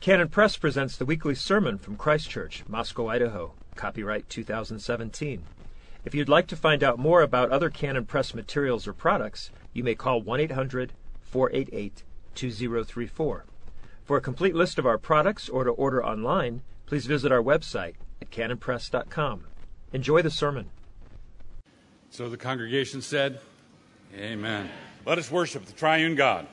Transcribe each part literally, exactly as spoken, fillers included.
Canon Press presents the weekly sermon from Christ Church, Moscow, Idaho, copyright two thousand seventeen. If you'd like to find out more about other Canon Press materials or products, you may call one eight hundred, four eight eight, two zero three four. For a complete list of our products or to order online, please visit our website at canon press dot com. Enjoy the sermon. So the congregation said, Amen. Let us worship the triune God.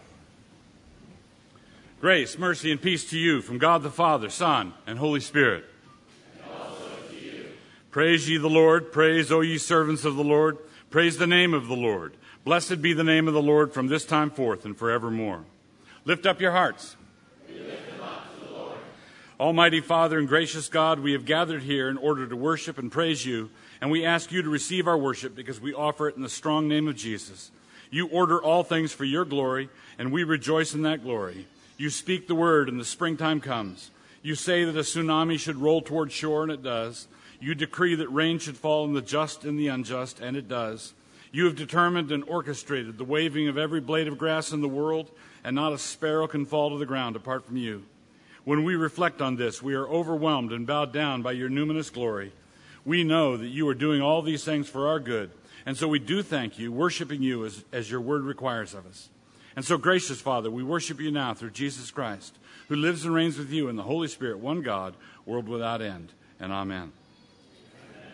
Grace, mercy, and peace to you from God the Father, Son, and Holy Spirit. And also to you. Praise ye the Lord. Praise, O ye servants of the Lord. Praise the name of the Lord. Blessed be the name of the Lord from this time forth and forevermore. Lift up your hearts. We lift them up to the Lord. Almighty Father and gracious God, we have gathered here in order to worship and praise you, and we ask you to receive our worship because we offer it in the strong name of Jesus. You order all things for your glory, and we rejoice in that glory. You speak the word, and the springtime comes. You say that a tsunami should roll toward shore, and it does. You decree that rain should fall on the just and the unjust, and it does. You have determined and orchestrated the waving of every blade of grass in the world, and not a sparrow can fall to the ground apart from you. When we reflect on this, we are overwhelmed and bowed down by your numinous glory. We know that you are doing all these things for our good, and so we do thank you, worshiping you as, as your word requires of us. And so, gracious Father, we worship you now through Jesus Christ, who lives and reigns with you in the Holy Spirit, one God, world without end. And amen. Amen.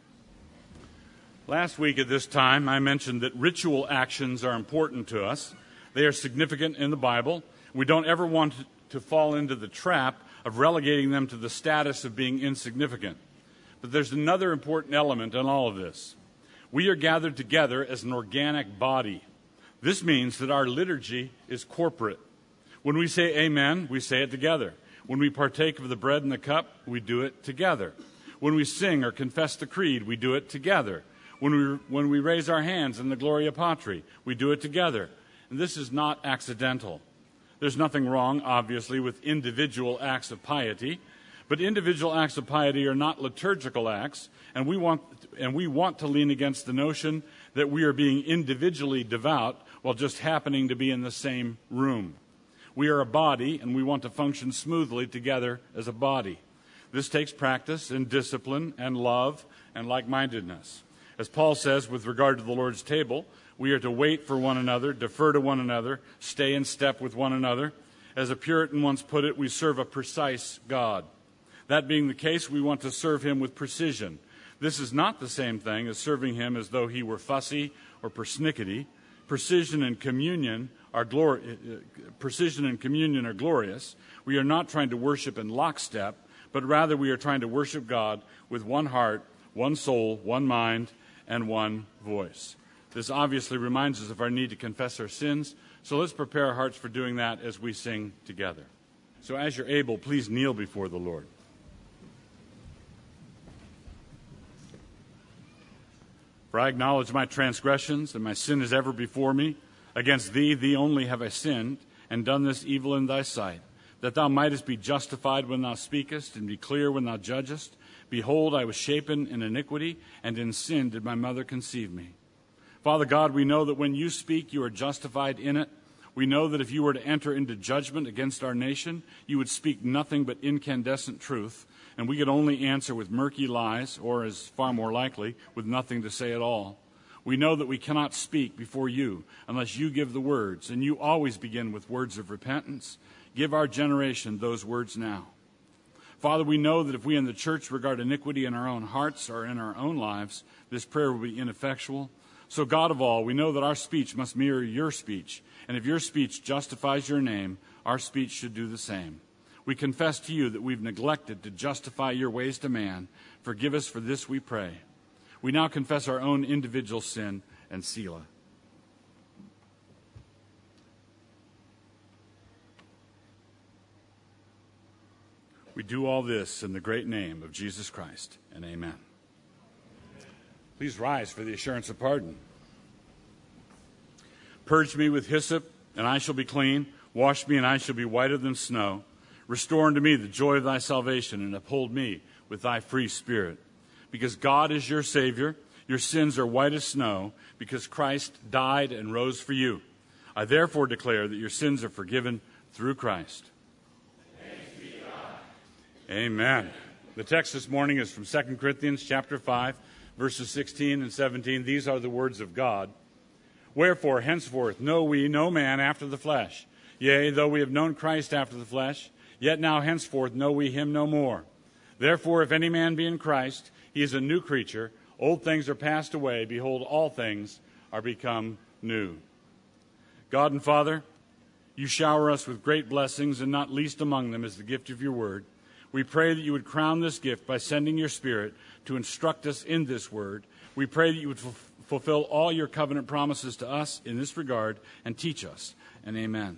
Last week at this time, I mentioned that ritual actions are important to us. They are significant in the Bible. We don't ever want to fall into the trap of relegating them to the status of being insignificant. But there's another important element in all of this. We are gathered together as an organic body. This means that our liturgy is corporate. When we say amen, we say it together. When we partake of the bread and the cup, we do it together. When we sing or confess the creed, we do it together. When we, when we raise our hands in the Gloria Patri, we do it together. And this is not accidental. There's nothing wrong, obviously, with individual acts of piety, but individual acts of piety are not liturgical acts, and we want, and we want to lean against the notion that we are being individually devout while just happening to be in the same room. We are a body, and we want to function smoothly together as a body. This takes practice and discipline and love and like-mindedness. As Paul says with regard to the Lord's table, we are to wait for one another, defer to one another, stay in step with one another. As a Puritan once put it, we serve a precise God. That being the case, we want to serve him with precision. This is not the same thing as serving him as though he were fussy or persnickety. Precision and communion are glor- precision and communion are glorious. We are not trying to worship in lockstep, but rather we are trying to worship God with one heart, one soul, one mind, and one voice. This obviously reminds us of our need to confess our sins, so let's prepare our hearts for doing that as we sing together. So as you're able, please kneel before the Lord. For I acknowledge my transgressions, and my sin is ever before me. Against thee, thee only have I sinned, and done this evil in thy sight, that thou mightest be justified when thou speakest, and be clear when thou judgest. Behold, I was shapen in iniquity, and in sin did my mother conceive me. Father God, we know that when you speak, you are justified in it. We know that if you were to enter into judgment against our nation, you would speak nothing but incandescent truth, and we could only answer with murky lies, or, as far more likely, with nothing to say at all. We know that we cannot speak before you unless you give the words, and you always begin with words of repentance. Give our generation those words now. Father, we know that if we in the church regard iniquity in our own hearts or in our own lives, this prayer will be ineffectual. So, God of all, we know that our speech must mirror your speech, and if your speech justifies your name, our speech should do the same. We confess to you that we've neglected to justify your ways to man. Forgive us for this, we pray. We now confess our own individual sin and Selah. We do all this in the great name of Jesus Christ, and amen. Please rise for the assurance of pardon. Purge me with hyssop, and I shall be clean. Wash me, and I shall be whiter than snow. Restore unto me the joy of thy salvation, and uphold me with thy free spirit. Because God is your Savior, your sins are white as snow, because Christ died and rose for you. I therefore declare that your sins are forgiven through Christ. Thanks be Amen. The text this morning is from Second Corinthians chapter five, verses sixteen and seventeen. These are the words of God. Wherefore, henceforth, know we no man after the flesh. Yea, though we have known Christ after the flesh, yet now henceforth know we him no more. Therefore, if any man be in Christ, he is a new creature. Old things are passed away. Behold, all things are become new. God and Father, you shower us with great blessings, and not least among them is the gift of your word. We pray that you would crown this gift by sending your Spirit to instruct us in this word. We pray that you would f- fulfill all your covenant promises to us in this regard and teach us. And amen.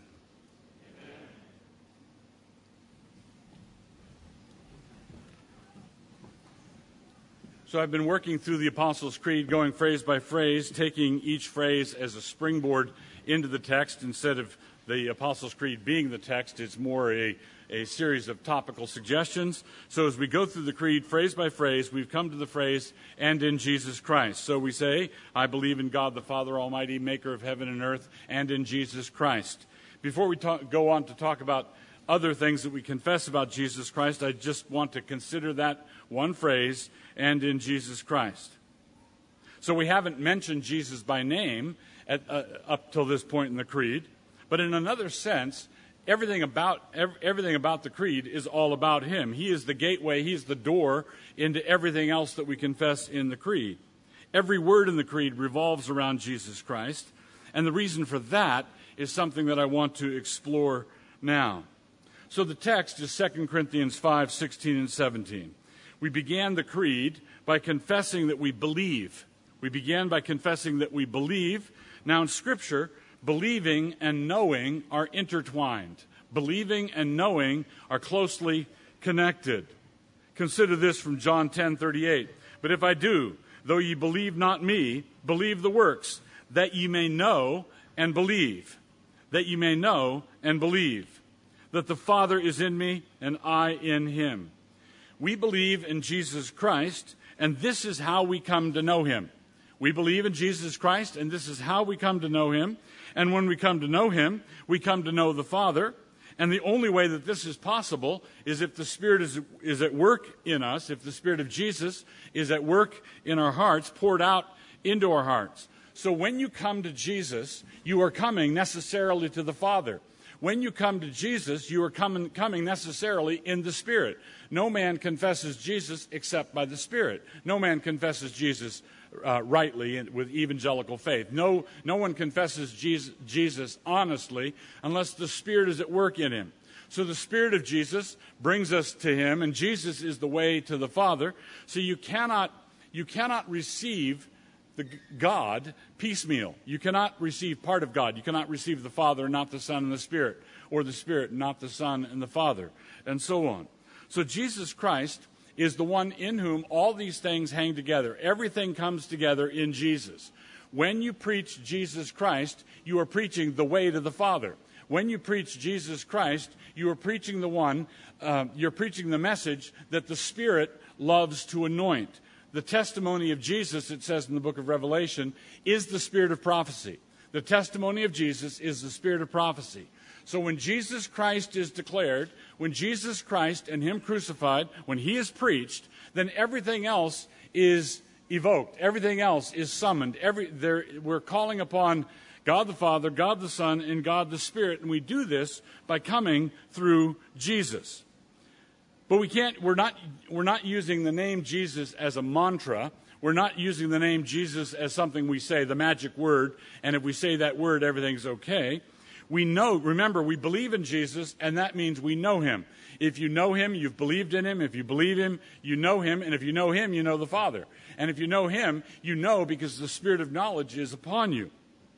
So I've been working through the Apostles' Creed, going phrase by phrase, taking each phrase as a springboard into the text. Instead of the Apostles' Creed being the text, it's more a, a series of topical suggestions. So as we go through the Creed phrase by phrase, we've come to the phrase, and in Jesus Christ. So we say, I believe in God the Father Almighty, maker of heaven and earth, and in Jesus Christ. Before we talk, go on to talk about other things that we confess about Jesus Christ, I just want to consider that one phrase, and in Jesus Christ. So we haven't mentioned Jesus by name at, uh, up till this point in the Creed, but in another sense, everything about every, everything about the Creed is all about him. He is the gateway, he is the door into everything else that we confess in the Creed. Every word in the Creed revolves around Jesus Christ, and the reason for that is something that I want to explore now. So the text is Second Corinthians five, sixteen and seventeen. We began the Creed by confessing that we believe. We began by confessing that we believe. Now in Scripture, believing and knowing are intertwined. Believing and knowing are closely connected. Consider this from John ten thirty-eight. But if I do, though ye believe not me, believe the works, that ye may know and believe. That ye may know and believe. That the Father is in me and I in him. We believe in Jesus Christ, and this is how we come to know him. We believe in Jesus Christ, and this is how we come to know him. And when we come to know him, we come to know the Father. And the only way that this is possible is if the Spirit is, is at work in us, if the Spirit of Jesus is at work in our hearts, poured out into our hearts. So when you come to Jesus, you are coming necessarily to the Father. When you come to Jesus, you are coming, coming necessarily in the Spirit. No man confesses Jesus except by the Spirit. No man confesses Jesus uh, rightly with evangelical faith. No, no one confesses Jesus, Jesus honestly unless the Spirit is at work in him. So the Spirit of Jesus brings us to him, and Jesus is the way to the Father. So you cannot, you cannot receive the God piecemeal. You cannot receive part of God. You cannot receive the Father, not the Son and the Spirit, or the Spirit, not the Son and the Father, and so on. So Jesus Christ is the one in whom all these things hang together. Everything comes together in Jesus. When you preach Jesus Christ, you are preaching the way to the Father. When you preach Jesus Christ, you are preaching the one, uh, you're preaching the message that the Spirit loves to anoint. The testimony of Jesus, it says in the book of Revelation, is the spirit of prophecy. The testimony of Jesus is the spirit of prophecy. So when Jesus Christ is declared, when Jesus Christ and him crucified, when he is preached, then everything else is evoked. Everything else is summoned. Every, there, we're calling upon God the Father, God the Son, and God the Spirit. And we do this by coming through Jesus. But we can't, we're not, we're not using the name Jesus as a mantra. We're not using the name Jesus as something we say, the magic word, and if we say that word, everything's okay. We know, remember, we believe in Jesus, and that means we know him. If you know him, you've believed in him. If you believe him, you know him. And if you know him, you know the Father. And if you know him, you know because the Spirit of knowledge is upon you.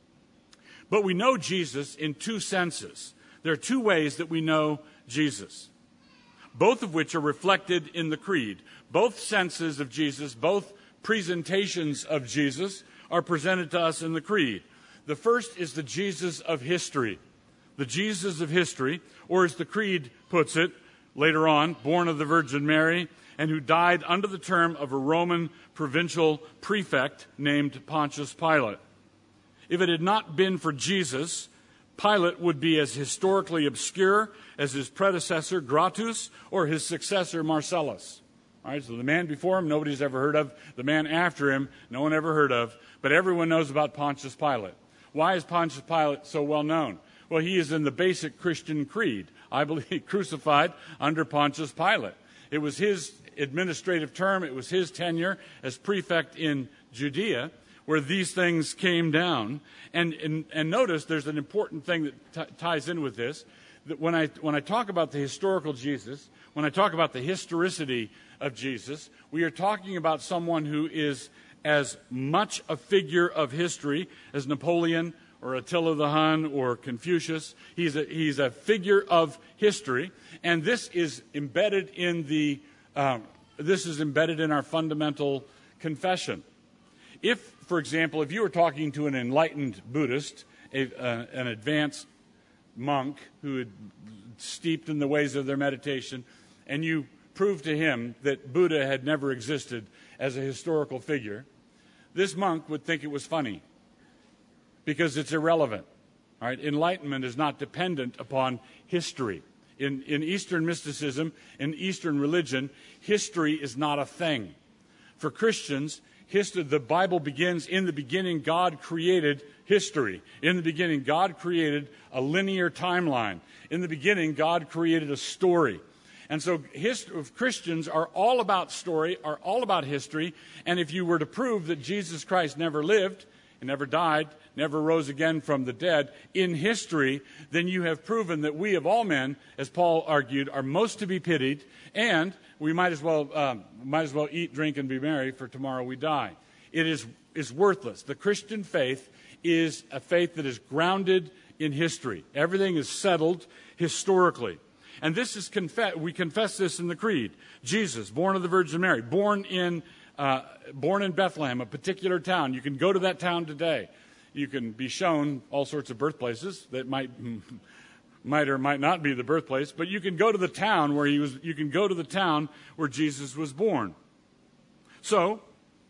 But we know Jesus in two senses. There are two ways that we know Jesus, both of which are reflected in the Creed. Both senses of Jesus, both presentations of Jesus are presented to us in the Creed. The first is the Jesus of history. The Jesus of history, or as the Creed puts it later on, born of the Virgin Mary, and who died under the term of a Roman provincial prefect named Pontius Pilate. If it had not been for Jesus, Pilate would be as historically obscure as his predecessor, Gratus, or his successor, Marcellus. All right, so the man before him, nobody's ever heard of. The man after him, no one ever heard of. But everyone knows about Pontius Pilate. Why is Pontius Pilate so well known? Well, he is in the basic Christian creed. I believe crucified under Pontius Pilate. It was his administrative term. It was his tenure as prefect in Judea where these things came down. And, and, and notice there's an important thing that t- ties in with this. That when I, when I talk about the historical Jesus, when I talk about the historicity of Jesus, we are talking about someone who is as much a figure of history as Napoleon or Attila the Hun or Confucius. He's a, he's a figure of history, and this is embedded in the uh, this is embedded in our fundamental confession. If, for example, if you were talking to an enlightened Buddhist, a, uh, an advanced monk who had steeped in the ways of their meditation, and you proved to him that Buddha had never existed as a historical figure, this monk would think it was funny because it's irrelevant. All right? Enlightenment is not dependent upon history. In, in Eastern mysticism, in Eastern religion, history is not a thing. For Christians, history, the Bible begins, in the beginning, God created history. In the beginning, God created a linear timeline. In the beginning, God created a story. And so history, Christians are all about story, are all about history. And if you were to prove that Jesus Christ never lived, and never died, never rose again from the dead in history, then you have proven that we of all men, as Paul argued, are most to be pitied, and we might as well um, might as well eat, drink, and be merry, for tomorrow we die. It is is worthless. The Christian faith is a faith that is grounded in history. Everything is settled historically. And this is confess. We confess this in the creed. Jesus, born of the Virgin Mary, born in uh, born in Bethlehem, a particular town. You can go to that town today. You can be shown all sorts of birthplaces that might might or might not be the birthplace, but you can go to the town where he was. You can go to the town where Jesus was born. So,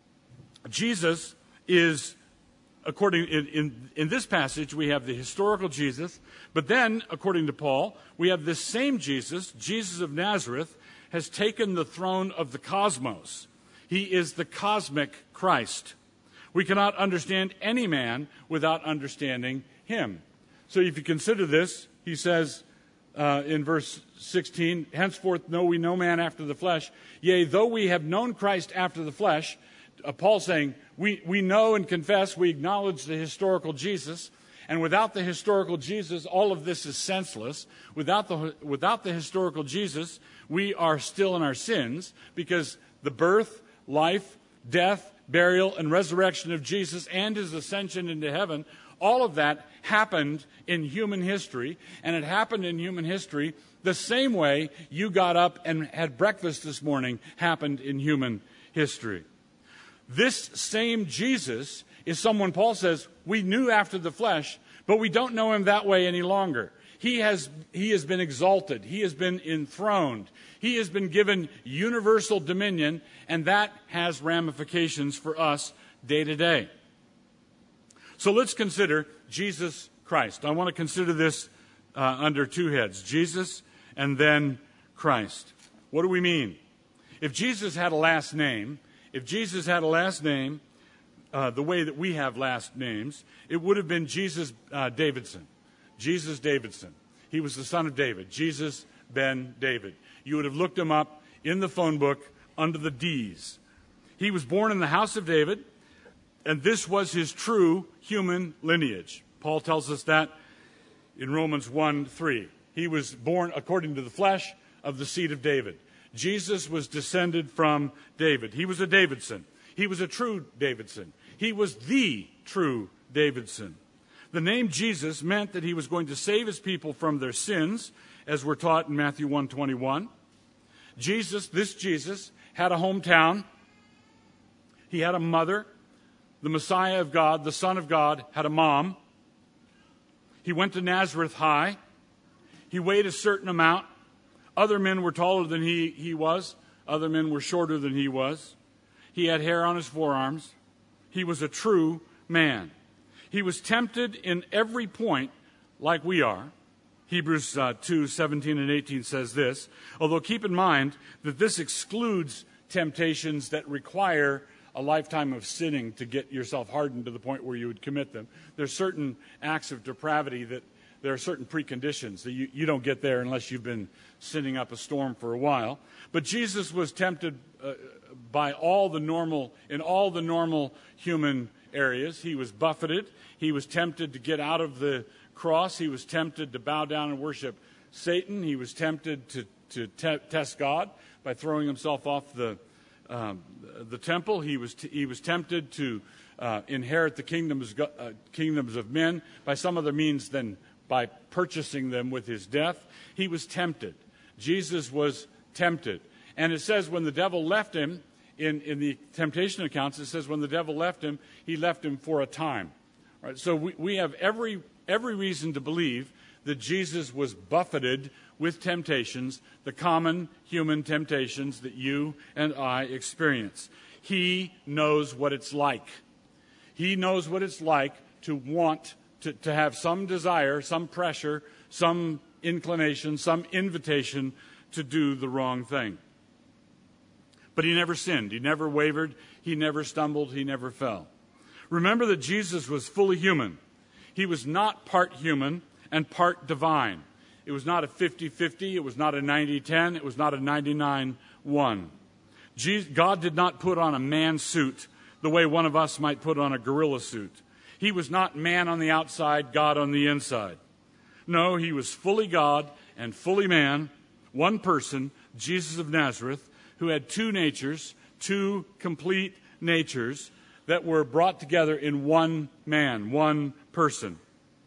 Jesus is, according in, in, in this passage, we have the historical Jesus, but then, according to Paul, we have this same Jesus, Jesus of Nazareth, has taken the throne of the cosmos. He is the cosmic Christ. We cannot understand any man without understanding him. So if you consider this, he says uh, in verse sixteen, henceforth know we no man after the flesh. Yea, though we have known Christ after the flesh, uh, Paul saying, we, we know and confess, we acknowledge the historical Jesus, and without the historical Jesus, all of this is senseless. Without the, without the historical Jesus, we are still in our sins, because the birth, life, death, burial, and resurrection of Jesus and his ascension into heaven, all of that happened in human history, and it happened in human history the same way you got up and had breakfast this morning happened in human history. This same Jesus is someone, Paul says, we knew after the flesh, but we don't know him that way any longer. He has, he has been exalted. He has been enthroned. He has been given universal dominion, and that has ramifications for us day to day. So let's consider Jesus Christ. I want to consider this uh, under two heads, Jesus and then Christ. What do we mean? If Jesus had a last name, if Jesus had a last name, uh, the way that we have last names, it would have been Jesus uh, Davidson. Jesus Davidson. He was the son of David. Jesus ben David. You would have looked him up in the phone book under the D's. He was born in the house of David, and this was his true human lineage. Paul tells us that in Romans one three. He was born according to the flesh of the seed of David. Jesus was descended from David. He was a Davidson. He was a true Davidson. He was the true Davidson. The name Jesus meant that he was going to save his people from their sins, as we're taught in Matthew one twenty-one. Jesus, this Jesus, had a hometown. He had a mother. The Messiah of God, the Son of God, had a mom. He went to Nazareth High. He weighed a certain amount. Other men were taller than he, he was. Other men were shorter than he was. He had hair on his forearms. He was a true man. He was tempted in every point like we are. Hebrews uh, two, seventeen and eighteen says this, although keep in mind that this excludes temptations that require a lifetime of sinning to get yourself hardened to the point where you would commit them. There's certain acts of depravity that there are certain preconditions that you, you don't get there unless you've been sinning up a storm for a while. But Jesus was tempted uh, by all the normal, in all the normal human areas. He was buffeted. He was tempted to get out of the cross. He was tempted to bow down and worship Satan. He was tempted to, to te- test God by throwing himself off the um, the temple. He was t- he was tempted to uh, inherit the kingdoms uh, kingdoms of men by some other means than by purchasing them with his death. He was tempted. Jesus was tempted. And it says when the devil left him, in, in the temptation accounts, it says when the devil left him, he left him for a time. All right, so we, we have every every reason to believe that Jesus was buffeted with temptations, the common human temptations that you and I experience. He knows what it's like. He knows what it's like to want to, to have some desire, some pressure, some inclination, some invitation to do the wrong thing. But he never sinned. He never wavered. He never stumbled. He never fell. Remember that Jesus was fully human. He was not part human and part divine. It was not a fifty-fifty. It was not a ninety-ten. It was not a ninety-nine one. God did not put on a man suit the way one of us might put on a gorilla suit. He was not man on the outside, God on the inside. No, he was fully God and fully man, one person, Jesus of Nazareth, who had two natures, two complete natures that were brought together in one man, one person.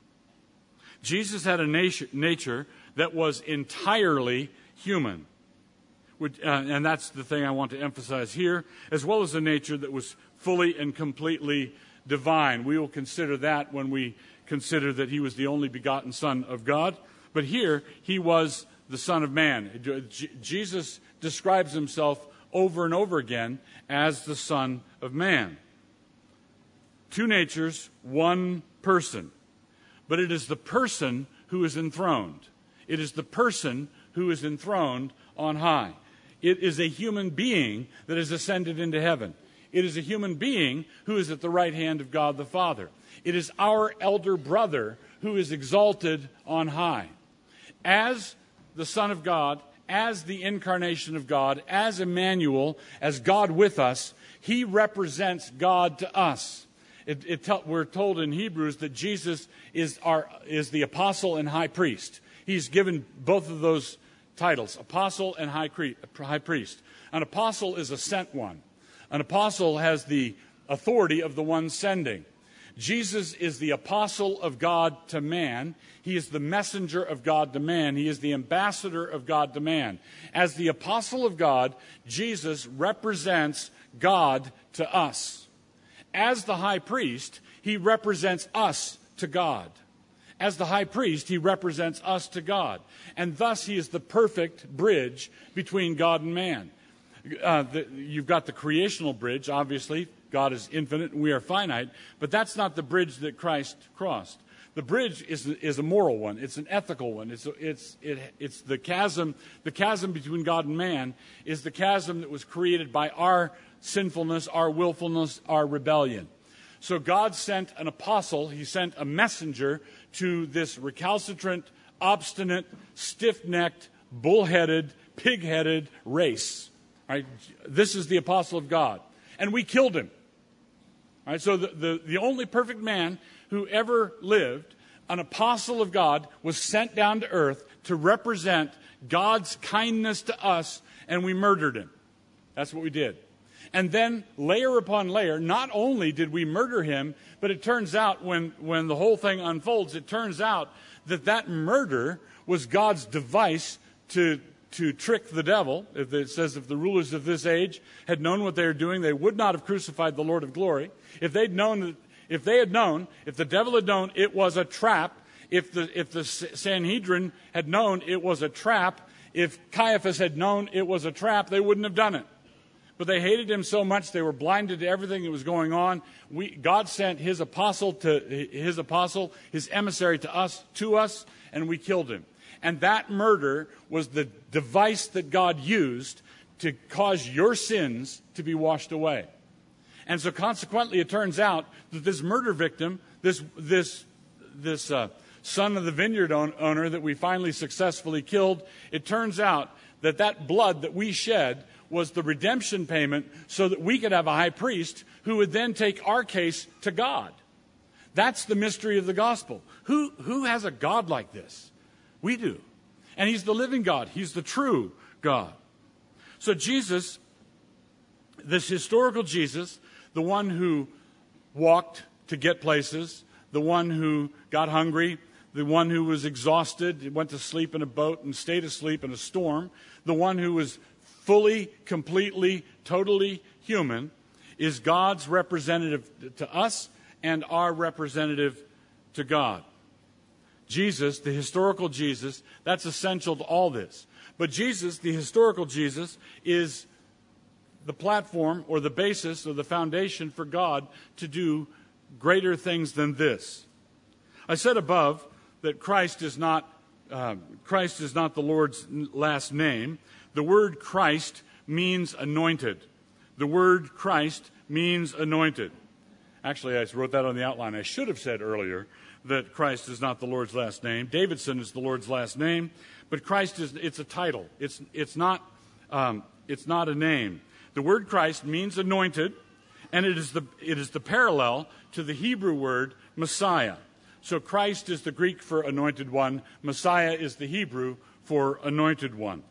Jesus had a nature, nature that was entirely human. Which, uh, and that's the thing I want to emphasize here, as well as a nature that was fully and completely divine. We will consider that when we consider that he was the only begotten Son of God. But here, he was the Son of Man. J- Jesus describes himself over and over again as the Son of Man. Two natures, one person. But it is the person who is enthroned. It is the person who is enthroned on high. It is a human being that has ascended into heaven. It is a human being who is at the right hand of God the Father. It is our elder brother who is exalted on high. As the Son of God, as the incarnation of God, as Emmanuel, as God with us, he represents God to us. It, it te- we're told in Hebrews that Jesus is our is the apostle and high priest. He's given both of those titles, apostle and high, cre- high priest. An apostle is a sent one. An apostle has the authority of the one sending. Jesus is the apostle of God to man. He is the messenger of God to man. He is the ambassador of God to man. As the apostle of God, Jesus represents God to us. As the high priest, he represents us to God. As the high priest, he represents us to God. And thus, he is the perfect bridge between God and man. Uh, the, you've got the creational bridge, obviously. God is infinite and we are finite. But that's not the bridge that Christ crossed. The bridge is, is a moral one. It's an ethical one. It's, it's, it, it's the chasm. The chasm between God and man is the chasm that was created by our sinfulness, our willfulness, our rebellion. So God sent an apostle. He sent a messenger to this recalcitrant, obstinate, stiff-necked, bullheaded, pig-headed race. All right? This is the apostle of God. And we killed him. All right? So the, the, the only perfect man who ever lived, an apostle of God, was sent down to earth to represent God's kindness to us, and we murdered him. That's what we did. And then, layer upon layer, not only did we murder him, but it turns out, when, when the whole thing unfolds, it turns out that that murder was God's device to, to trick the devil. If it says, if the rulers of this age had known what they were doing, they would not have crucified the Lord of glory. If they'd known, if they had known, if the devil had known it was a trap, if the, if the Sanhedrin had known it was a trap, if Caiaphas had known it was a trap, they wouldn't have done it. But they hated him so much they were blinded to everything that was going on. We, God sent his apostle to his apostle, his emissary to us, to us, and we killed him. And that murder was the device that God used to cause your sins to be washed away. And so consequently, it turns out that this murder victim, this this this uh, son of the vineyard own, owner that we finally successfully killed, it turns out that that blood that we shed was the redemption payment so that we could have a high priest who would then take our case to God. That's the mystery of the gospel. Who, who has a God like this? We do. And he's the living God. He's the true God. So Jesus, this historical Jesus, the one who walked to get places, the one who got hungry, the one who was exhausted, went to sleep in a boat and stayed asleep in a storm, the one who was fully, completely, totally human, is God's representative to us and our representative to God. Jesus, the historical Jesus, that's essential to all this. But Jesus, the historical Jesus, is the platform or the basis or the foundation for God to do greater things than this. I said above that Christ is not uh, Christ is not the Lord's last name. The word Christ means anointed. The word Christ means anointed. Actually, I wrote that on the outline. I should have said earlier that Christ is not the Lord's last name. Davidson is the Lord's last name, but Christ is, it's a title. It's, it's not, um, it's not a name. The word Christ means anointed, and it is the, it is the parallel to the Hebrew word Messiah. So Christ is the Greek for anointed one. Messiah is the Hebrew for anointed one.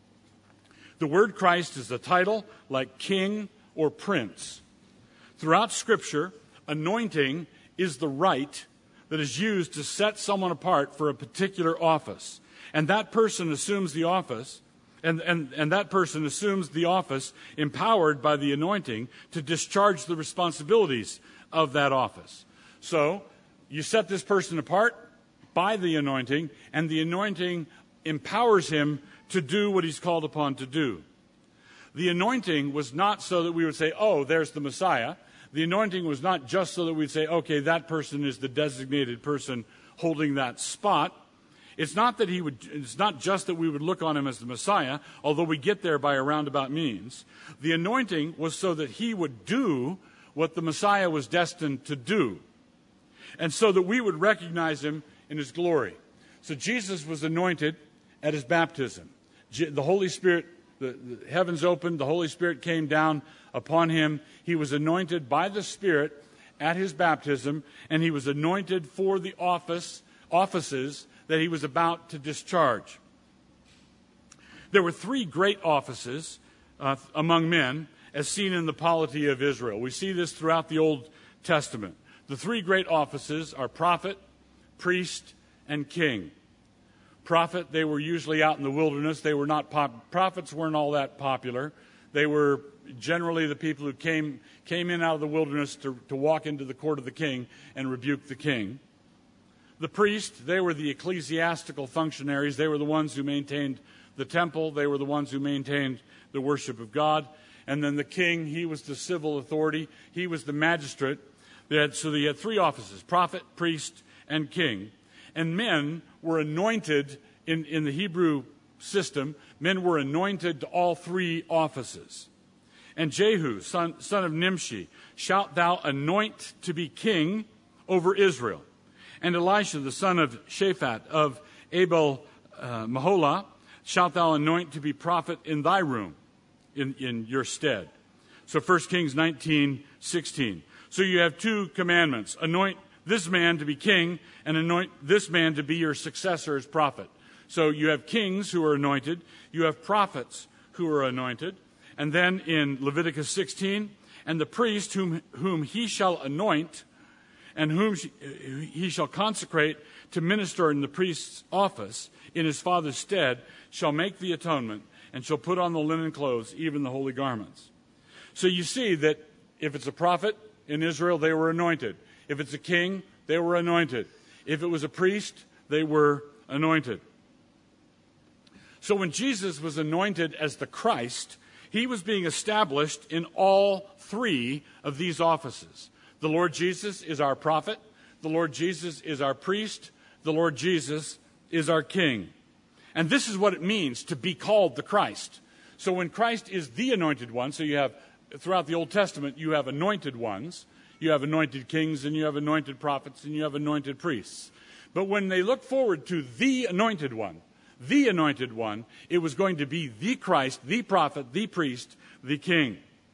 The word Christ is a title like king or prince. Throughout Scripture, anointing is the rite that is used to set someone apart for a particular office. And that person assumes the office, and, and, and that person assumes the office empowered by the anointing to discharge the responsibilities of that office. So, you set this person apart by the anointing, and the anointing empowers him to do what he's called upon to do. The anointing was not so that we would say, oh, there's the Messiah. The anointing was not just so that we'd say, okay, that person is the designated person holding that spot. It's not that he would, it's not just that we would look on him as the Messiah, although we get there by a roundabout means. The anointing was so that he would do what the Messiah was destined to do, and so that we would recognize him in his glory. So Jesus was anointed at his baptism. The Holy Spirit, the, the heavens opened, the Holy Spirit came down upon him. He was anointed by the Spirit at his baptism, and he was anointed for the office, offices that he was about to discharge. There were three great offices uh, among men, as seen in the polity of Israel. We see this throughout the Old Testament. The three great offices are prophet, priest, and king. Prophet, they were usually out in the wilderness. They were not pop- prophets weren't all that popular. They were generally the people who came came in out of the wilderness to, to walk into the court of the king and rebuke the king. The priest, they were the ecclesiastical functionaries. They were the ones who maintained the temple. They were the ones who maintained the worship of God. And then the king, he was the civil authority. He was the magistrate. They had, so they had three offices, prophet, priest, and king. And men were anointed in, in the Hebrew system. Men were anointed to all three offices. And Jehu, son, son of Nimshi, shalt thou anoint to be king over Israel. And Elisha, the son of Shaphat of Abel uh, Maholah, shalt thou anoint to be prophet in thy room, in, in your stead. So First Kings nineteen sixteen. So you have two commandments. Anoint this man to be king, and anoint this man to be your successor as prophet. So you have kings who are anointed. You have prophets who are anointed. And then in Leviticus sixteen, and the priest whom, whom he shall anoint, and whom he shall consecrate to minister in the priest's office in his father's stead, shall make the atonement, and shall put on the linen clothes, even the holy garments. So you see that if it's a prophet in Israel, they were anointed. If it's a king, they were anointed. If it was a priest, they were anointed. So when Jesus was anointed as the Christ, He was being established in all three of these offices. The Lord Jesus is our prophet. The Lord Jesus is our priest. The Lord Jesus is our king. And this is what it means to be called the Christ. So when Christ is the anointed one, so you have, throughout the Old Testament, you have anointed ones. You have anointed kings, and you have anointed prophets, and you have anointed priests. But when they look forward to the anointed one, the anointed one, it was going to be the Christ, the prophet, the priest, the king.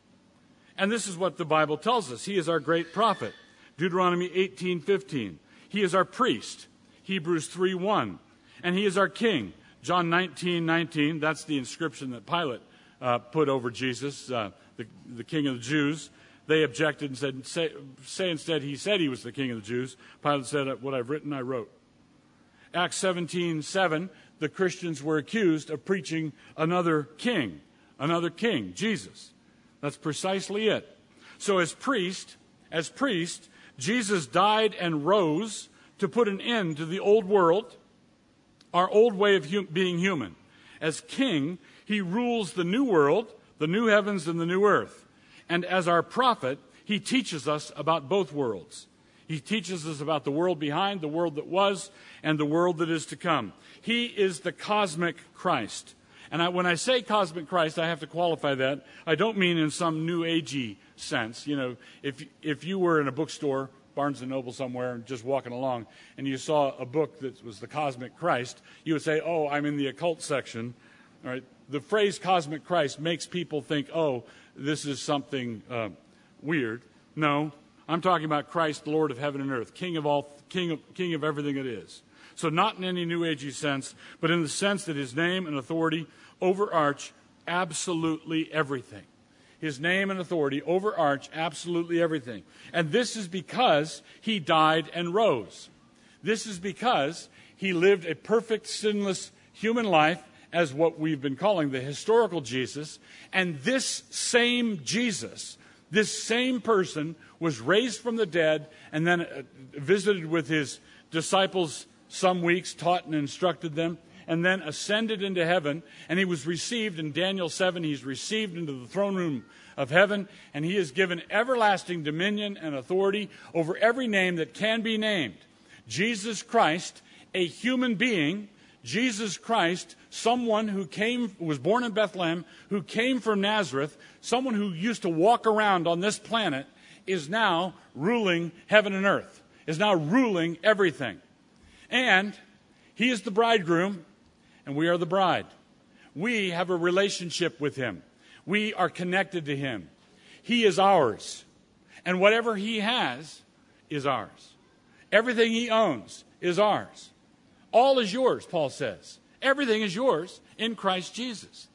And this is what the Bible tells us. He is our great prophet. Deuteronomy eighteen fifteen. He is our priest. Hebrews three one. And he is our king. John nineteen nineteen. That's the inscription that Pilate uh, put over Jesus, uh, the, the king of the Jews. They objected and said, say, say instead he said he was the king of the Jews. Pilate said, what I've written, I wrote. Acts seventeen seven. The Christians were accused of preaching another king, another king, Jesus. That's precisely it. So as priest, as priest, Jesus died and rose to put an end to the old world, our old way of hum- being human. As king, he rules the new world, the new heavens and the new earth. And as our prophet, he teaches us about both worlds. He teaches us about the world behind, the world that was, and the world that is to come. He is the cosmic Christ. And I, when I say cosmic Christ, I have to qualify that. I don't mean in some new agey sense. You know, if if you were in a bookstore, Barnes and Noble somewhere, and just walking along, and you saw a book that was the cosmic Christ, you would say, oh, I'm in the occult section. All right. The phrase cosmic Christ makes people think, oh, this is something uh, weird. No. I'm talking about Christ, the Lord of heaven and earth, King of all, King of, King of everything it is. So not in any New Agey sense, but in the sense that his name and authority overarch absolutely everything. His name and authority overarch absolutely everything. And this is because he died and rose. This is because he lived a perfect, sinless human life as what we've been calling the historical Jesus. And this same Jesus, this same person, was raised from the dead and then uh, visited with his disciples some weeks, taught and instructed them, and then ascended into heaven. And he was received in Daniel seven. He's received into the throne room of heaven, and he is given everlasting dominion and authority over every name that can be named. Jesus Christ, a human being, Jesus Christ, someone who came, was born in Bethlehem, who came from Nazareth, someone who used to walk around on this planet, is now ruling heaven and earth, is now ruling everything. And he is the bridegroom, and we are the bride. We have a relationship with him. We are connected to him. He is ours. And whatever he has is ours. Everything he owns is ours. All is yours, Paul says. Everything is yours in Christ Jesus.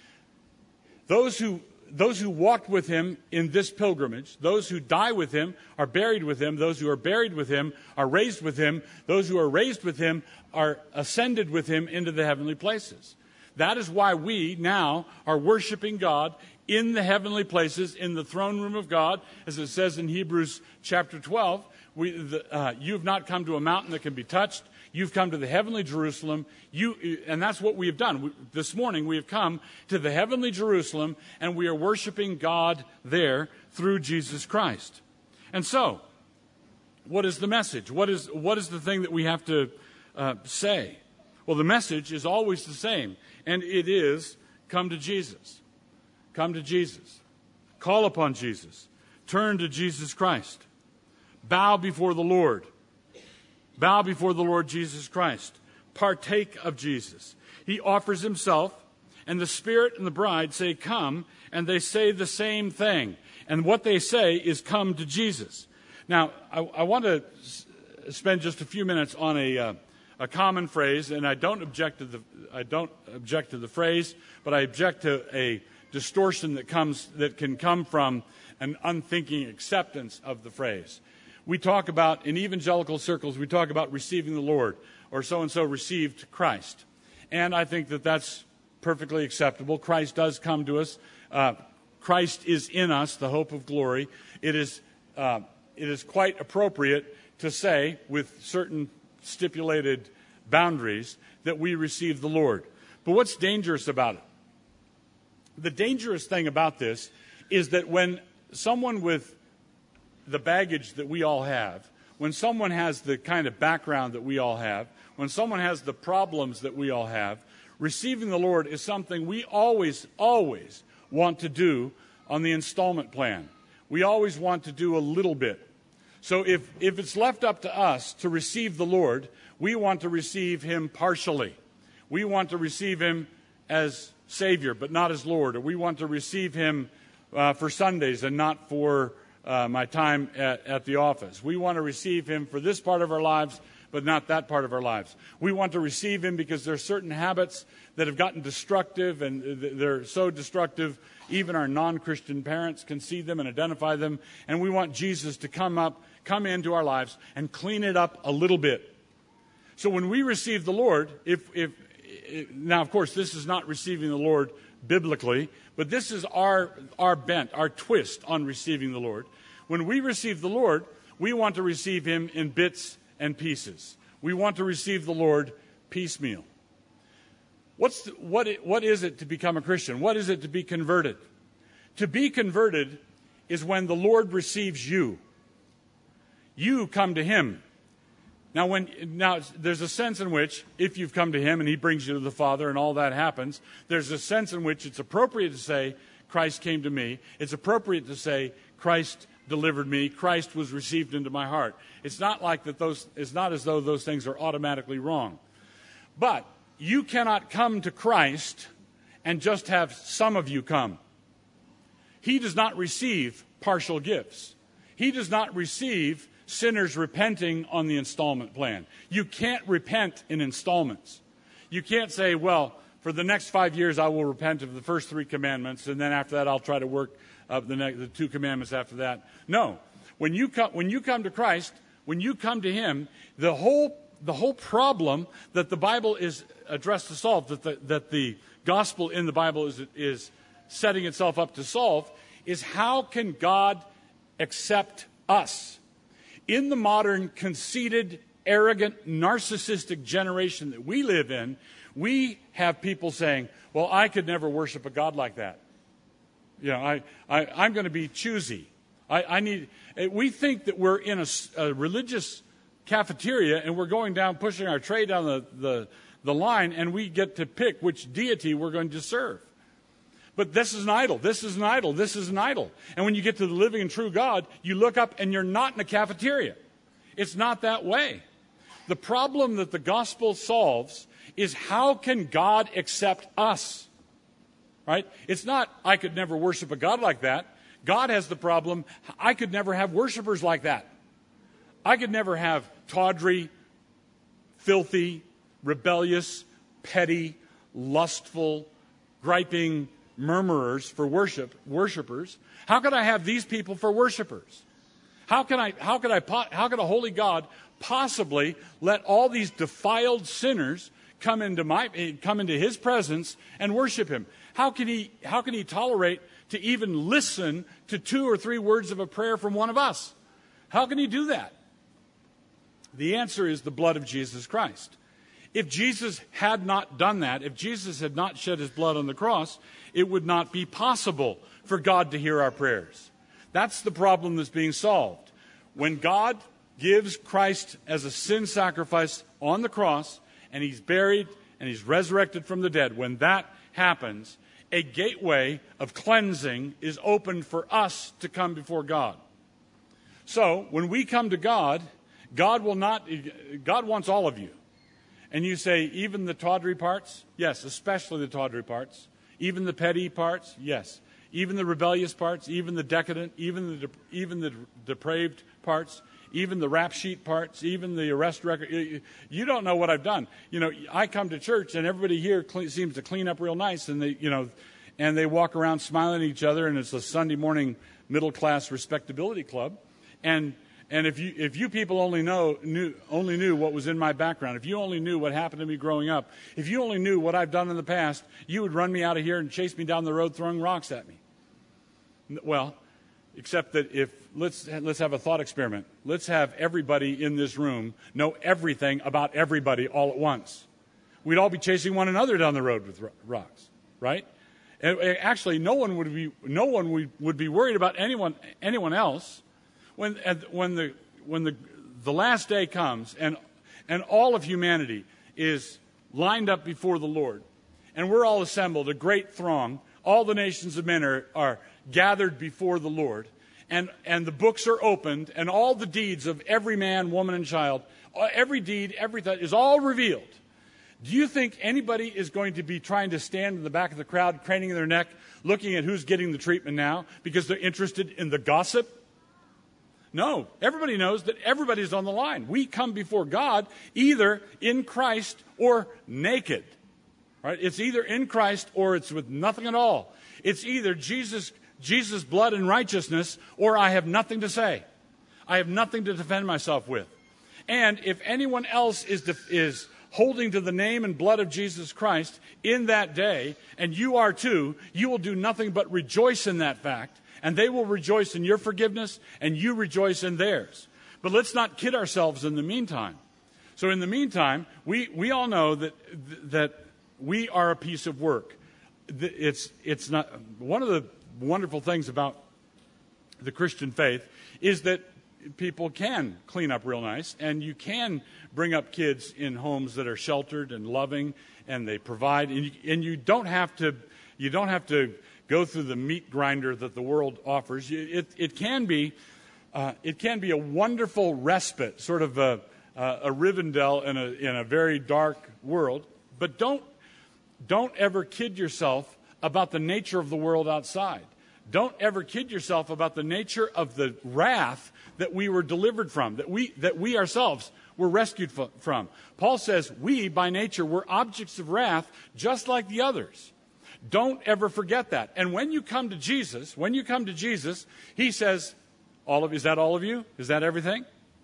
Those who Those who walked with him in this pilgrimage, those who die with him are buried with him. Those who are buried with him are raised with him. Those who are raised with him are ascended with him into the heavenly places. That is why we now are worshiping God in the heavenly places, in the throne room of God. As it says in Hebrews chapter twelve, we, the, uh, you have not come to a mountain that can be touched. You've come to the heavenly Jerusalem, you, and that's what we have done. We, this morning we have come to the heavenly Jerusalem, and we are worshiping God there through Jesus Christ. And so, what is the message? What is, what is the thing that we have to uh, say? Well, the message is always the same, and it is, come to Jesus. Come to Jesus. Call upon Jesus. Turn to Jesus Christ. Bow before the Lord. Bow before the Lord Jesus Christ. Partake of Jesus. He offers himself, and the Spirit and the bride say, come, and they say the same thing. And what they say is, come to Jesus. Now, I, I want to s- spend just a few minutes on a, uh, a common phrase, and I don't object to the I don't object to the phrase, but I object to a distortion that comes that can come from an unthinking acceptance of the phrase. We talk about, in evangelical circles, we talk about receiving the Lord, or so-and-so received Christ. And I think that that's perfectly acceptable. Christ does come to us. Uh, Christ is in us, the hope of glory. It is, uh, it is quite appropriate to say, with certain stipulated boundaries, that we receive the Lord. But what's dangerous about it? the dangerous thing about this is that when someone with the baggage that we all have, when someone has the kind of background that we all have, when someone has the problems that we all have, receiving the Lord is something we always, always want to do on the installment plan. We always want to do a little bit. So if, if it's left up to us to receive the Lord, we want to receive him partially. We want to receive him as Savior, but not as Lord. Or we want to receive him uh, for Sundays and not for uh, my time at, at the office. We want to receive him for this part of our lives, but not that part of our lives. We want to receive him because there are certain habits that have gotten destructive, and they're so destructive, even our non-Christian parents can see them and identify them, and we want Jesus to come up, come into our lives and clean it up a little bit. So when we receive the Lord, if, if, if now, of course, this is not receiving the Lord biblically, but this is our, our bent, our twist on receiving the Lord. When we receive the Lord, we want to receive him in bits and pieces. We want to receive the Lord piecemeal. What's the, what, it, what is it to become a Christian? What is it to be converted? To be converted is when the Lord receives you. You come to him. Now, when now there's a sense in which, if you've come to him and he brings you to the Father and all that happens, there's a sense in which it's appropriate to say, Christ came to me. It's appropriate to say, Christ delivered me. Christ was received into my heart. It's not like that those, it's not as though those things are automatically wrong. But you cannot come to Christ and just have some of you come. He does not receive partial gifts. He does not receive sinners repenting on the installment plan. You can't repent in installments. You can't say, well, for the next five years I will repent of the first three commandments, and then after that I'll try to work up the, next, the two commandments after that. No. When you come, when you come to Christ, when you come to him, the whole the whole problem that the Bible is addressed to solve, that the, that the gospel in the Bible is, is setting itself up to solve, is how can God accept us? In the modern, conceited, arrogant, narcissistic generation that we live in, we have people saying, well, I could never worship a God like that. You know, I, I, I'm going to be choosy. I, I need. We think that we're in a, a religious cafeteria and we're going down, pushing our tray down the, the, the line, and we get to pick which deity we're going to serve. But this is an idol. This is an idol. This is an idol. And when you get to the living and true God, you look up and you're not in a cafeteria. It's not that way. The problem that the gospel solves is, how can God accept us? Right? It's not, I could never worship a God like that. God has the problem, I could never have worshipers like that. I could never have tawdry, filthy, rebellious, petty, lustful, griping murmurers for worship, worshipers. How could I have these people for worshipers? How can I, how could I, how could a holy God possibly let all these defiled sinners come into my, come into his presence and worship him? How can he, how can he tolerate to even listen to two or three words of a prayer from one of us? How can he do that? The answer is the blood of Jesus Christ. If Jesus had not done that, if Jesus had not shed his blood on the cross, it would not be possible for God to hear our prayers. That's the problem that's being solved. When God gives Christ as a sin sacrifice on the cross, and he's buried and he's resurrected from the dead, when that happens, a gateway of cleansing is opened for us to come before God. So when we come to God, God will not, God wants all of you. And you say, even the tawdry parts? Yes, especially the tawdry parts. Even the petty parts? Yes. Even the rebellious parts? Even the decadent? Even the, even the depraved parts? Even the rap sheet parts? Even the arrest record? You don't know what I've done. You know, I come to church and everybody here clean, seems to clean up real nice, and they, you know, and they walk around smiling at each other, and it's a Sunday morning middle class respectability club. And And if you if you people only know knew only knew what was in my background, if you only knew what happened to me growing up, if you only knew what I've done in the past, you would run me out of here and chase me down the road throwing rocks at me. Well, except that if let's let's have a thought experiment. Let's have everybody in this room know everything about everybody all at once. We'd all be chasing one another down the road with rocks, right? And actually, no one would be no one would, would be worried about anyone anyone else when when the when the the last day comes and and all of humanity is lined up before the Lord, and we're all assembled, a great throng. All the nations of men are, are gathered before the Lord, and and the books are opened, and all the deeds of every man, woman, and child, every deed, every thought is all revealed. Do you think anybody is going to be trying to stand in the back of the crowd, craning their neck, looking at who's getting the treatment now because they're interested in the gossip? No. Everybody knows that everybody's on the line. We come before God either in Christ or naked. Right? It's either in Christ or it's with nothing at all. It's either Jesus, Jesus' blood and righteousness, or I have nothing to say. I have nothing to defend myself with. And if anyone else is def- is holding to the name and blood of Jesus Christ in that day, and you are too, you will do nothing but rejoice in that fact, and they will rejoice in your forgiveness, and you rejoice in theirs. But let's not kid ourselves in the meantime. So in the meantime, we, we all know that that we are a piece of work. It's it's not one of the wonderful things about the Christian faith is that people can clean up real nice, and you can bring up kids in homes that are sheltered and loving, and they provide, and you, and you don't have to, you don't have to go through the meat grinder that the world offers. It it can be, uh, it can be a wonderful respite, sort of a a Rivendell in a in a very dark world. But don't don't ever kid yourself about the nature of the world outside. Don't ever kid yourself about the nature of the wrath that we were delivered from, that we that we ourselves were rescued from. Paul says we, by nature, were objects of wrath just like the others. Don't ever forget that. And when you come to Jesus, when you come to Jesus, he says, "All of is that all of you? Is that everything?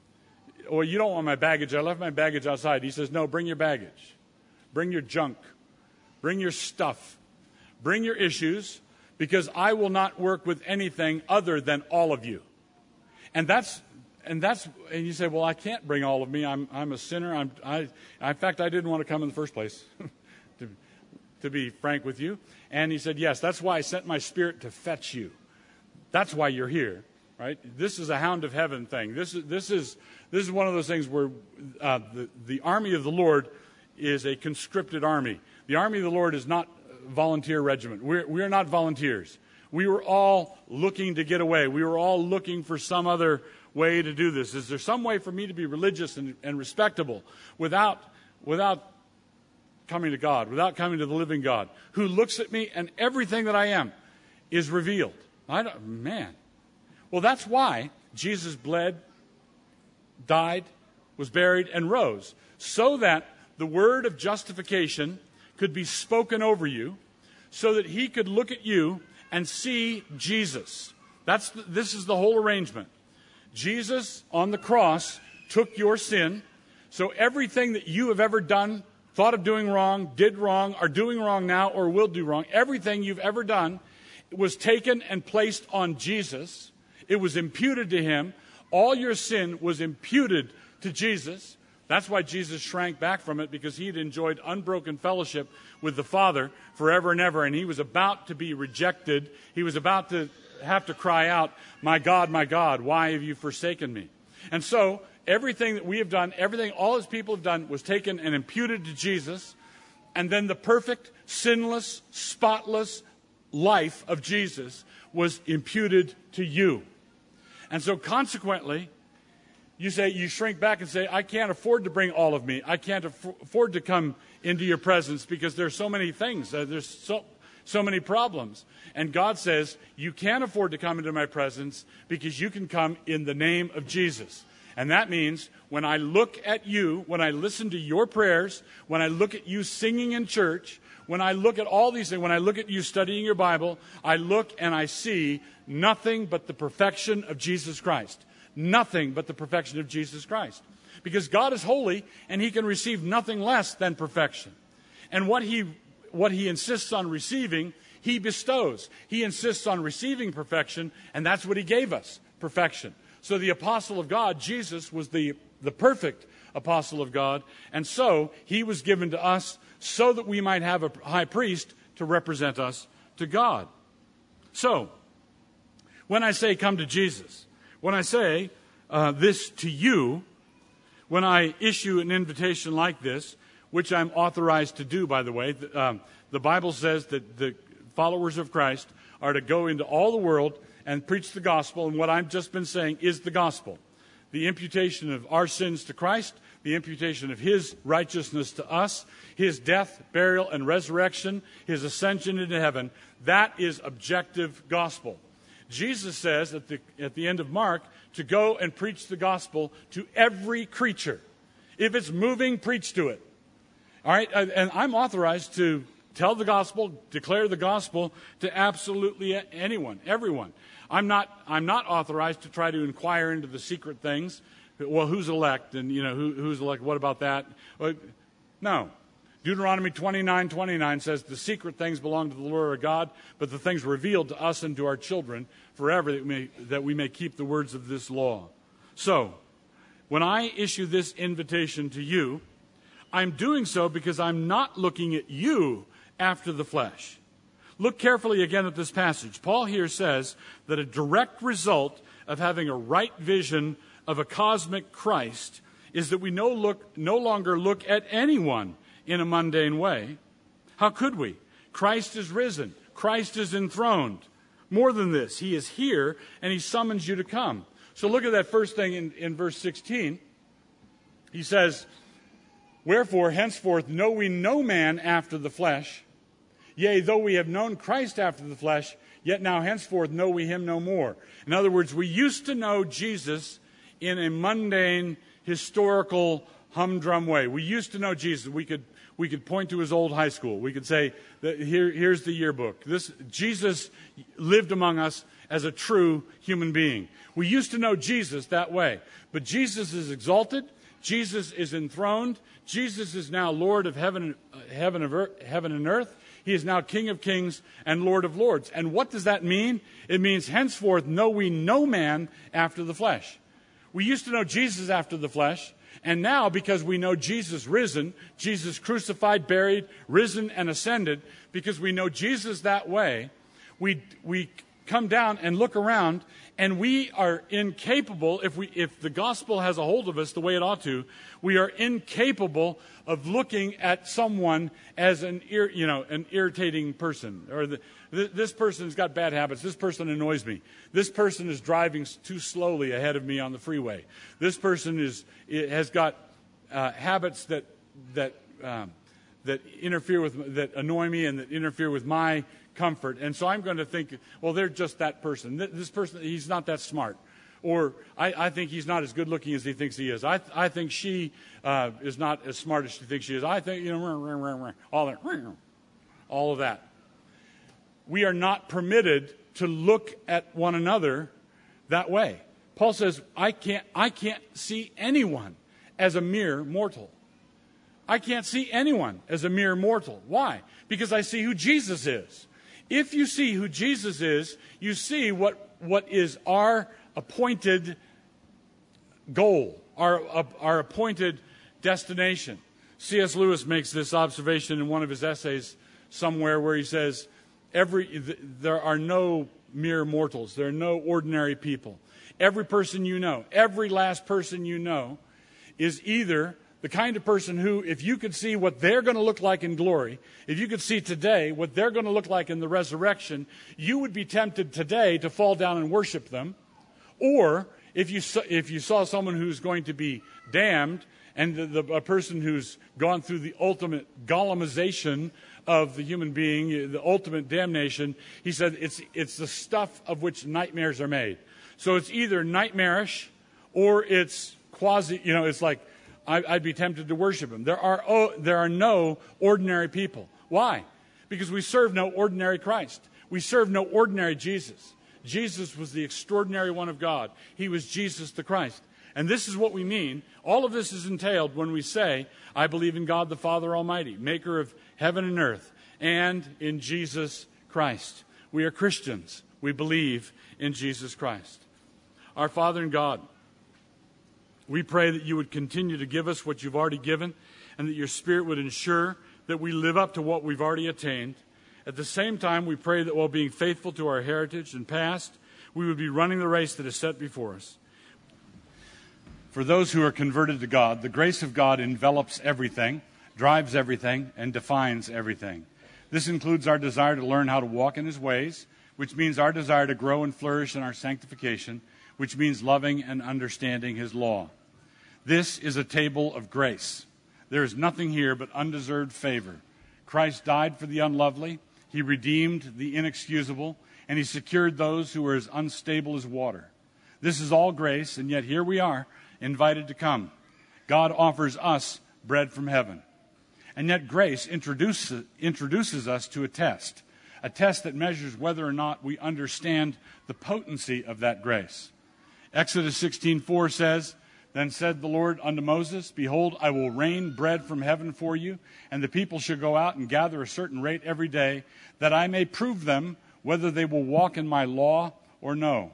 Or you don't want my baggage? I left my baggage outside." He says, "No, bring your baggage. Bring your junk. Bring your stuff. Bring your issues, because I will not work with anything other than all of you." And that's, and that's, and you say, "Well, I can't bring all of me. I'm, I'm a sinner. I'm, I, in fact, I didn't want to come in the first place." to, to be frank with you. And he said, "Yes, that's why I sent my Spirit to fetch you. That's why you're here." Right? This is a hound of heaven thing. This is this is this is one of those things where uh, the the army of the Lord is a conscripted army. The army of the Lord is not a volunteer regiment. We're we are not volunteers. We were all looking to get away. We were all looking for some other way to do this. Is there some way for me to be religious and, and respectable without without coming to God, without coming to the living God, who looks at me and everything that I am is revealed? I don't, man. Well, that's why Jesus bled, died, was buried, and rose, so that the word of justification could be spoken over you, so that he could look at you and see Jesus. That's the, this is the whole arrangement. Jesus on the cross took your sin, so everything that you have ever done, thought of doing wrong, did wrong, are doing wrong now, or will do wrong, everything you've ever done was taken and placed on Jesus. It was imputed to him. All your sin was imputed to Jesus. That's why Jesus shrank back from it, because he had enjoyed unbroken fellowship with the Father forever and ever, and he was about to be rejected. He was about to have to cry out, "My God, my God, why have you forsaken me?" And so everything that we have done, everything all his people have done, was taken and imputed to Jesus, and then the perfect, sinless, spotless life of Jesus was imputed to you. And so consequently, you say, you shrink back and say, "I can't afford to bring all of me. I can't aff- afford to come into your presence because there's so many things. Uh, there's so, so many problems." And God says, you can afford to come into my presence because you can come in the name of Jesus. And that means when I look at you, when I listen to your prayers, when I look at you singing in church, when I look at all these things, when I look at you studying your Bible, I look and I see nothing but the perfection of Jesus Christ. Nothing but the perfection of Jesus Christ. Because God is holy, and he can receive nothing less than perfection. And what he what he insists on receiving, he bestows. He insists on receiving perfection, and that's what he gave us, perfection. So the apostle of God, Jesus, was the, the perfect apostle of God, and so he was given to us so that we might have a high priest to represent us to God. So, when I say come to Jesus, when I say uh, this to you, when I issue an invitation like this, which I'm authorized to do, by the way, the, um, the Bible says that the followers of Christ are to go into all the world and preach the gospel, and what I've just been saying is the gospel. The imputation of our sins to Christ, the imputation of his righteousness to us, his death, burial, and resurrection, his ascension into heaven, that is objective gospel. Jesus says at the, at the end of Mark to go and preach the gospel to every creature. If it's moving, preach to it. All right, and I'm authorized to tell the gospel, declare the gospel to absolutely anyone, everyone. I'm not, I'm not authorized to try to inquire into the secret things. Well, who's elect? And, you know, who, who's elect? What about that? No. Deuteronomy twenty-nine twenty-nine says the secret things belong to the Lord our God, but the things revealed to us and to our children forever that we may, that we may keep the words of this law. So, when I issue this invitation to you, I'm doing so because I'm not looking at you after the flesh. Look carefully again at this passage. Paul here says that a direct result of having a right vision of a cosmic Christ is that we no, look, no longer look at anyone in a mundane way. How could we? Christ is risen. Christ is enthroned. More than this, he is here and he summons you to come. So look at that first thing in, in verse sixteen. He says, wherefore, henceforth know we no man after the flesh. Yea, though we have known Christ after the flesh, yet now henceforth know we him no more. In other words, we used to know Jesus in a mundane, historical, humdrum way. We used to know Jesus. We could we could point to his old high school. We could say, that here, here's the yearbook. This Jesus lived among us as a true human being. We used to know Jesus that way. But Jesus is exalted. Jesus is enthroned. Jesus is now Lord of heaven, heaven, of earth, heaven and earth. He is now King of kings and Lord of lords. And what does that mean? It means henceforth know we no man after the flesh. We used to know Jesus after the flesh. And now, because we know Jesus risen, Jesus crucified, buried, risen, and ascended, because we know Jesus that way, we we come down and look around, and we are incapable, if we if the gospel has a hold of us the way it ought to, we are incapable of looking at someone as an ir, you know an irritating person, or the, th- this person's got bad habits. This person annoys me. This person is driving too slowly ahead of me on the freeway. This person is has got uh, habits that that um, that interfere with that annoy me and that interfere with my comfort. And so I'm going to think, well, they're just that person. This person, he's not that smart. Or I, I think he's not as good looking as he thinks he is. I, I think she uh, is not as smart as she thinks she is. I think, you know, all that, all of that. We are not permitted to look at one another that way. Paul says, I can't, I can't see anyone as a mere mortal. I can't see anyone as a mere mortal. Why? Because I see who Jesus is. If you see who Jesus is, you see what, what is our appointed goal, our, our appointed destination. C S Lewis makes this observation in one of his essays somewhere where he says, every there are no mere mortals. There are no ordinary people. Every person you know, every last person you know is either the kind of person who, if you could see what they're going to look like in glory, if you could see today what they're going to look like in the resurrection, you would be tempted today to fall down and worship them. Or if you saw, if you saw someone who's going to be damned, and the, the, a person who's gone through the ultimate Golemization of the human being, the ultimate damnation, he said it's it's the stuff of which nightmares are made. So it's either nightmarish or it's quasi, you know, it's like, I'd be tempted to worship him. There are oh, there are no ordinary people. Why? Because we serve no ordinary Christ. We serve no ordinary Jesus. Jesus was the extraordinary one of God. He was Jesus the Christ. And this is what we mean. All of this is entailed when we say, I believe in God the Father Almighty, maker of heaven and earth, and in Jesus Christ. We are Christians. We believe in Jesus Christ. Our Father in God, we pray that you would continue to give us what you've already given, and that your Spirit would ensure that we live up to what we've already attained, At the same time, we pray that while being faithful to our heritage and past, we would be running the race that is set before us. For those who are converted to God, the grace of God envelops everything, drives everything, and defines everything. This includes our desire to learn how to walk in His ways, which means our desire to grow and flourish in our sanctification, which means loving and understanding His law. This is a table of grace. There is nothing here but undeserved favor. Christ died for the unlovely, He redeemed the inexcusable, and He secured those who were as unstable as water. This is all grace, and yet here we are, invited to come. God offers us bread from heaven. And yet grace introduces, introduces us to a test, a test that measures whether or not we understand the potency of that grace. Exodus sixteen four says, "Then said the Lord unto Moses, Behold, I will rain bread from heaven for you, and the people shall go out and gather a certain rate every day, that I may prove them whether they will walk in my law or no."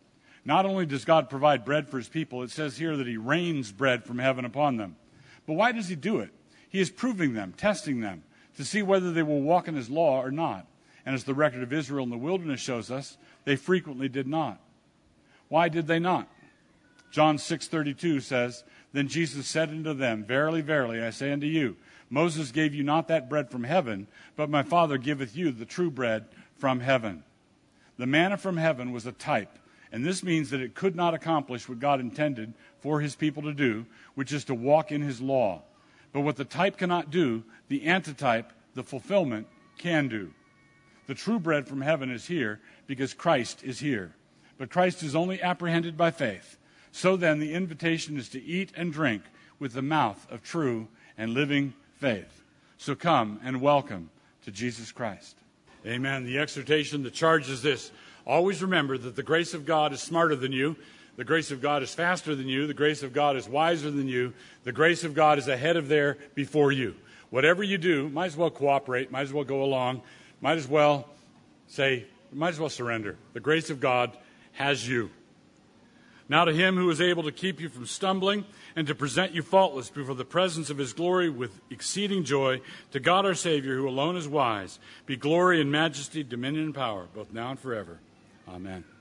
Not only does God provide bread for His people, it says here that He rains bread from heaven upon them. But why does He do it? He is proving them, testing them, to see whether they will walk in His law or not. And as the record of Israel in the wilderness shows us, they frequently did not. Why did they not? John six thirty-two says, "Then Jesus said unto them, Verily, verily, I say unto you, Moses gave you not that bread from heaven, but my Father giveth you the true bread from heaven." The manna from heaven was a type, and this means that it could not accomplish what God intended for His people to do, which is to walk in His law. But what the type cannot do, the antitype, the fulfillment, can do. The true bread from heaven is here because Christ is here. But Christ is only apprehended by faith. So then, the invitation is to eat and drink with the mouth of true and living faith. So come and welcome to Jesus Christ. Amen. The exhortation, the charge is this. Always remember that the grace of God is smarter than you. The grace of God is faster than you. The grace of God is wiser than you. The grace of God is ahead of there before you. Whatever you do, might as well cooperate, might as well go along, might as well say, might as well surrender. The grace of God has you. Now to Him who is able to keep you from stumbling and to present you faultless before the presence of His glory with exceeding joy, to God our Savior, who alone is wise, be glory and majesty, dominion and power, both now and forever. Amen.